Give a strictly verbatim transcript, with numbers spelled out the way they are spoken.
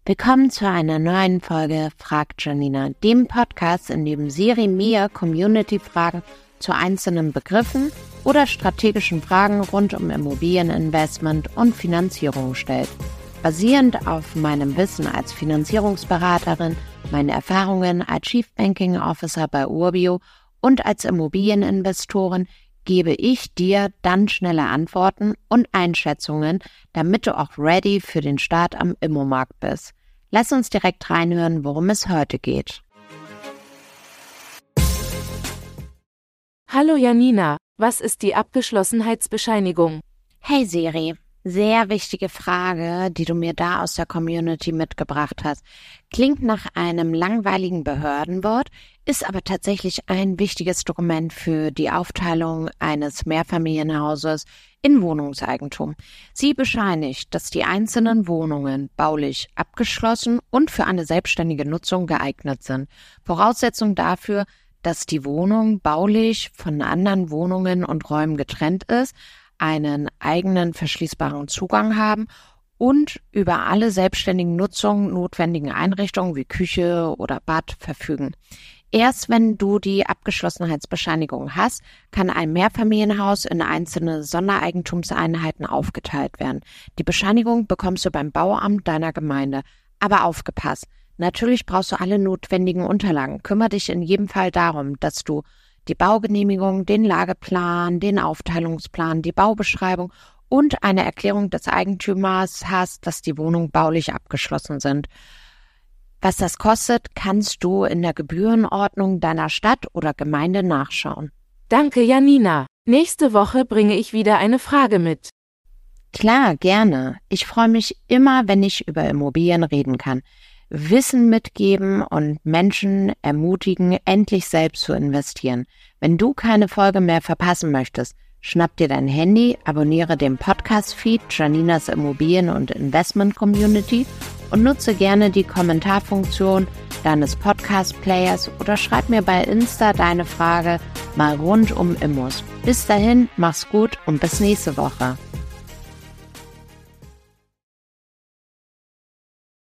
Willkommen zu einer neuen Folge Fragt Janina, dem Podcast, in dem Siri mir Community-Fragen zu einzelnen Begriffen oder strategischen Fragen rund um Immobilieninvestment und Finanzierung stellt. Basierend auf meinem Wissen als Finanzierungsberaterin, meinen Erfahrungen als Chief Banking Officer bei Urbio und als Immobilieninvestorin gebe ich dir dann schnelle Antworten und Einschätzungen, damit du auch ready für den Start am Immomarkt bist. Lass uns direkt reinhören, worum es heute geht. Hallo Janina, was ist die Abgeschlossenheitsbescheinigung? Hey Siri, sehr wichtige Frage, die du mir da aus der Community mitgebracht hast. Klingt nach einem langweiligen Behördenwort, ist aber tatsächlich ein wichtiges Dokument für die Aufteilung eines Mehrfamilienhauses in Wohnungseigentum. Sie bescheinigt, dass die einzelnen Wohnungen baulich abgeschlossen und für eine selbstständige Nutzung geeignet sind. Voraussetzung dafür, dass die Wohnung baulich von anderen Wohnungen und Räumen getrennt ist, einen eigenen verschließbaren Zugang haben und über alle selbstständigen Nutzungen notwendigen Einrichtungen wie Küche oder Bad verfügen. Erst wenn du die Abgeschlossenheitsbescheinigung hast, kann ein Mehrfamilienhaus in einzelne Sondereigentumseinheiten aufgeteilt werden. Die Bescheinigung bekommst du beim Bauamt deiner Gemeinde. Aber aufgepasst, natürlich brauchst du alle notwendigen Unterlagen. Kümmere dich in jedem Fall darum, dass du die Baugenehmigung, den Lageplan, den Aufteilungsplan, die Baubeschreibung und eine Erklärung des Eigentümers hast, dass die Wohnungen baulich abgeschlossen sind. Was das kostet, kannst du in der Gebührenordnung deiner Stadt oder Gemeinde nachschauen. Danke Janina, nächste Woche bringe ich wieder eine Frage mit. Klar, gerne. Ich freue mich immer, wenn ich über Immobilien reden kann. Wissen mitgeben und Menschen ermutigen, endlich selbst zu investieren. Wenn du keine Folge mehr verpassen möchtest, schnapp dir dein Handy, abonniere den Podcast-Feed Janinas Immobilien- und Investment-Community und nutze gerne die Kommentarfunktion deines Podcast-Players oder schreib mir bei Insta deine Frage mal rund um Immos. Bis dahin, mach's gut und bis nächste Woche.